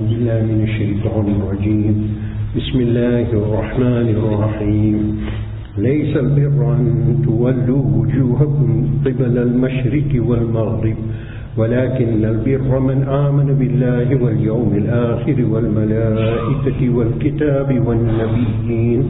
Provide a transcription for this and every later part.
بالله من الشيطان الرجيم بسم الله الرحمن الرحيم ليس البر أن تولوا وجوهكم قبل المشرق والمغرب ولكن البر من آمن بالله واليوم الآخر والملائكة والكتاب والنبيين.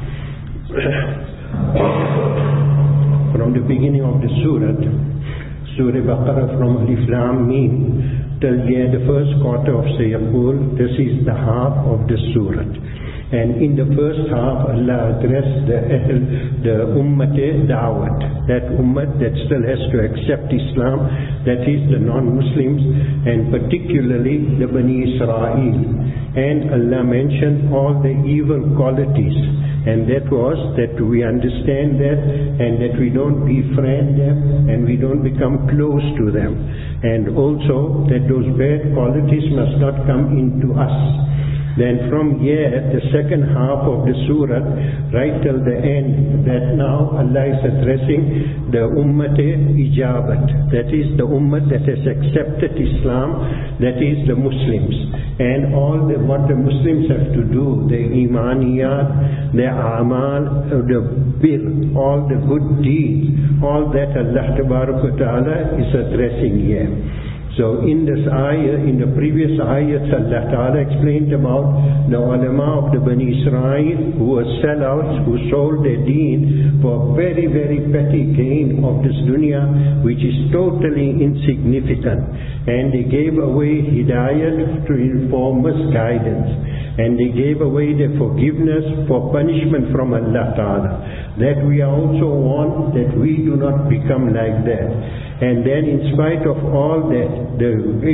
From the beginning of the Surah Baqarah, from Alif Lam Mim till the first quarter of Sayaqul, this is the half of the Surah. And in the first half, Allah addressed the Ummat Da'wat, that Ummah that still has to accept Islam, that is the non-Muslims, and particularly the Bani Israel. And Allah mentioned all the evil qualities, and that was that we understand that, and that we don't befriend them, and we don't become close to them. And also that those bad qualities must not come into us. Then from here, the second half of the surah, right till the end, that now Allah is addressing the Ummat Ijabat, that is the Ummah that has accepted Islam, that is the Muslims. And all what the Muslims have to do, the Imaniyat, the Amal, the Bir, all the good deeds, all that Allah Ta'ala is addressing here. So in this ayah, in the previous ayahs, Allah Ta'ala explained about the ulama of the Bani Israel who were sellouts, who sold their deen for very, very petty gain of this dunya, which is totally insignificant. And they gave away hidayat for misguidance. And they gave away their forgiveness for punishment from Allah Ta'ala. That we are also warned that we do not become like that. And then in spite of all that, the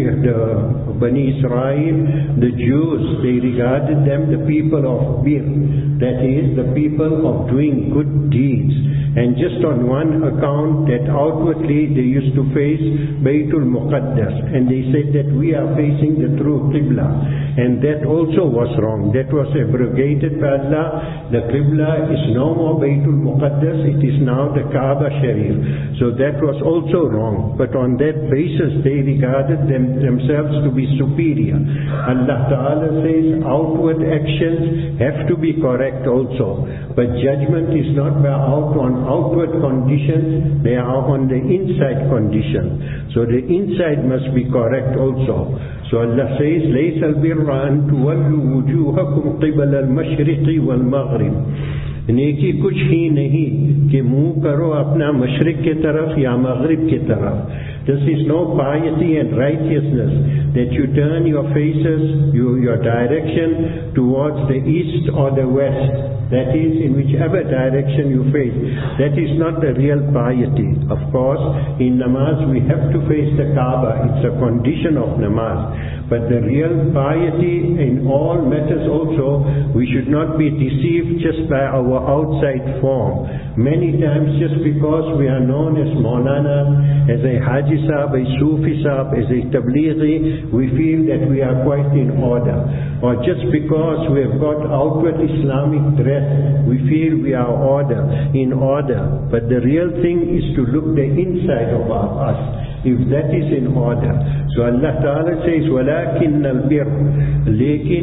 Bani Israel, the Jews, they regarded them the people of Bir, that is the people of doing good deeds. And just on one account that outwardly they used to face Baytul Muqaddas, and they said that we are facing the true Qibla, and that also was wrong. That was abrogated by Allah. The Qibla is no more Baytul Muqaddas, it is now the Kaaba Sharif. So that was also wrong. But on that basis they regarded themselves to be superior. Allah Ta'ala says outward actions have to be correct also. But judgment is not on outward conditions, they are on the inside condition. So the inside must be correct also. So Allah says, لَيْسَ الْبِرَّ أَن تُوَلُّوا وُجُوهَكُمْ قِبَلَ الْمَشْرِقِ وَالْمَغْرِبِ. नेकी कुछ ही नहीं कि मुंह करो अपना मशरिक के तरफ या मगरिब के तरफ. This is no piety and righteousness that you turn your faces, your direction towards the east or the west. That is, in whichever direction you face. That is not the real piety. Of course, in namaz we have to face the Kaaba. It's a condition of namaz. But the real piety in all matters also, we should not be deceived just by our outside form. Many times just because we are known as Maulana, as a Haji Sahib, a Sufi Sahib, as a Tablighi, we feel that we are quite in order. Or just because we have got outward Islamic dress, we feel we are in order. But the real thing is to look the inside of us, if that is in order. So Allah Ta'ala says, وَلَكِنَّ الْبِرْ, lekin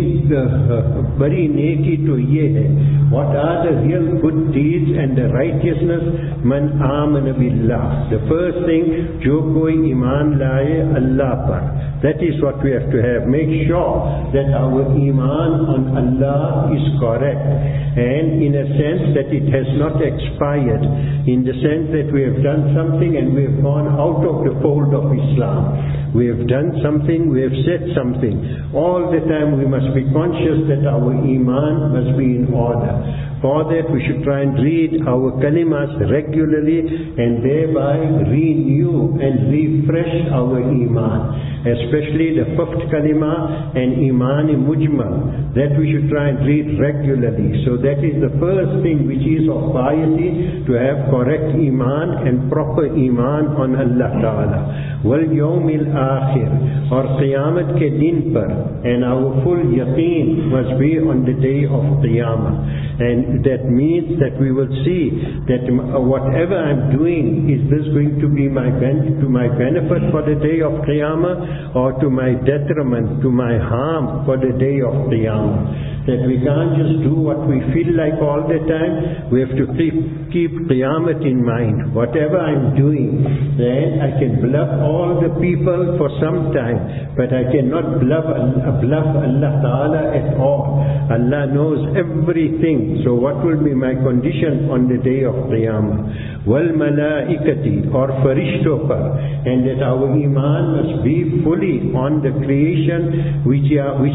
bari neki to ye hai. What are the real good deeds and the righteousness? Man amana billah. The first thing, jo koi iman laaye Allah par. That is what we have to have. Make sure that our iman on Allah is correct. And in a sense that it has not expired. In the sense that we have done something and we have gone out of the fold of Islam. We have done something, we have said something. All the time we must be conscious that our iman must be in order. For that we should try and read our kalimas regularly and thereby renew and refresh our iman. Especially the fifth kalima and iman mujmal. That we should try and read regularly. So that is the first thing which is of piety, to have correct iman and proper iman on Allah Ta'ala. Wal yawmil akhir, or Qiyamat ke din par, and our full yaqeen must be on the day of Qiyamah. And And that means that we will see that whatever I'm doing, is this going to be to my benefit for the day of Qiyamah, or to my detriment, to my harm for the day of Qiyamah? That we can't just do what we feel like all the time. We have to keep Qiyamah in mind. Whatever I'm doing, then I can bluff all the people for some time, but I cannot bluff Allah Ta'ala at all. Allah knows everything. So what will be my condition on the day of Qiyamah? Wal malaikati, or farishto par, and that our iman must be fully on the creation which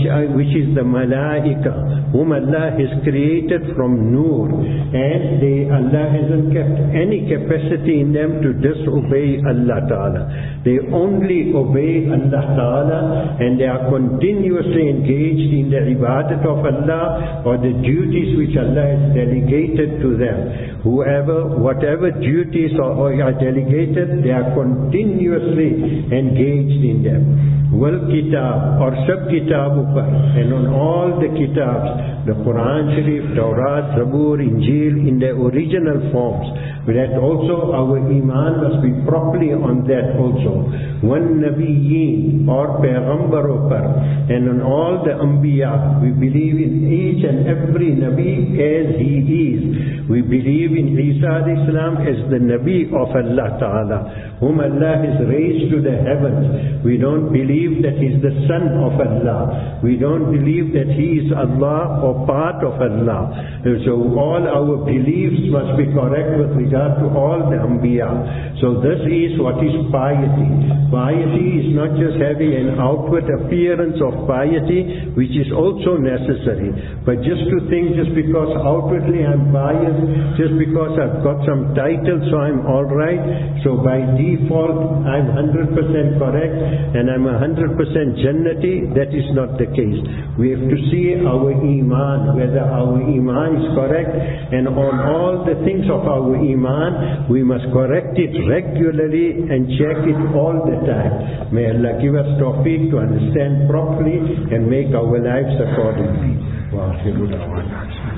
is the malaika, whom Allah has created from nur, and Allah hasn't kept any capacity in them to disobey Allah Ta'ala. They only obey Allah Ta'ala, and they are continuously engaged in the ibadat of Allah, or the duties which Allah has delegated to them. Whatever duties are delegated, they are continuously engaged in them. Wal kitab, or sab kitab upar, and on all the kitabs, the Quran Sharif, Tawrat, Zabur, Injil, in their original forms. That also our iman must be properly on that also. One Nabiyyin, or Payghambar upar, and on all the Anbiya. We believe in each and every Nabi as he is. We believe in Isa Islam as the Nabi of Allah Ta'ala, whom Allah has raised to the heavens. We don't believe that he is the son of Allah. We don't believe that he is Allah or part of Allah. So all our beliefs must be correct with regard to all the Anbiya. So this is what is piety. Piety is not just having an outward appearance of piety, which is also necessary, but just to think just because outwardly I'm pious, just because I've got some title, so I'm alright, so by default I'm 100% correct and I'm 100% Jannati. That is not the case. We have to see our iman, whether our iman is correct, and on all the things of our iman we must correct it regularly and check it all the time. May Allah give us tawfiq to understand properly and make our lives accordingly.